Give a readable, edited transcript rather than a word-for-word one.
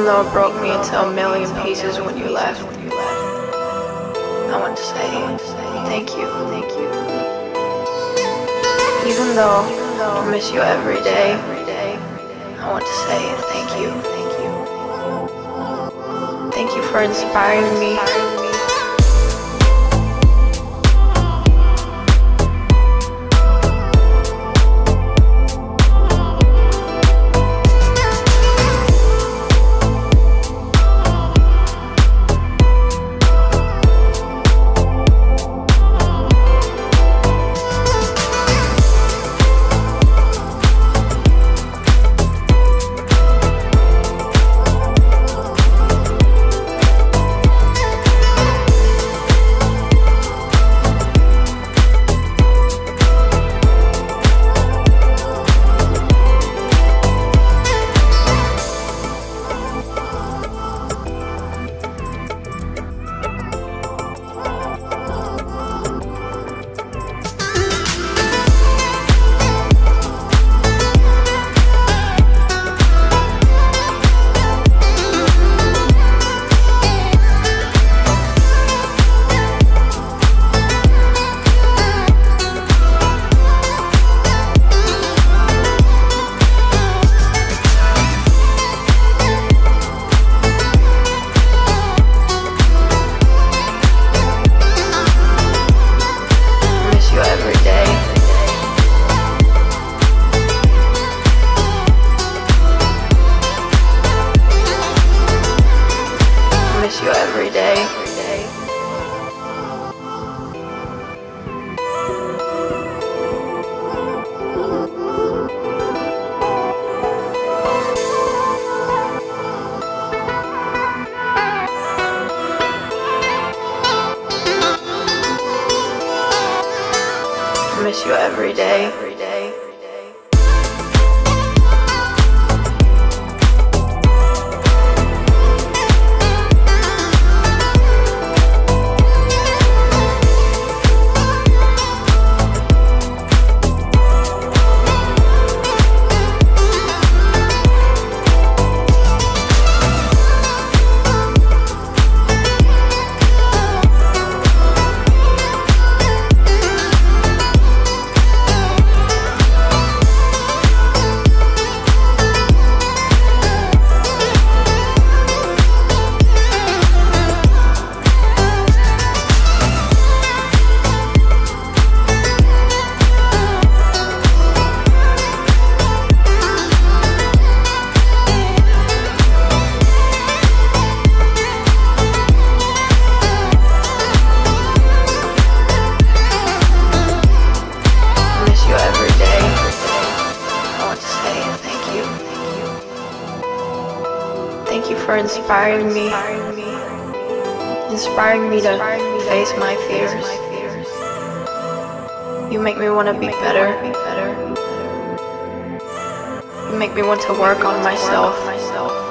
Even though it broke me into a million pieces when you left, I want to say thank you. Even though I miss you every day, I want to say thank you. Thank you for inspiring me. Every day. I miss you every day. Thank you for inspiring me to face my fears. You make me want to be better. You make me want to work on myself.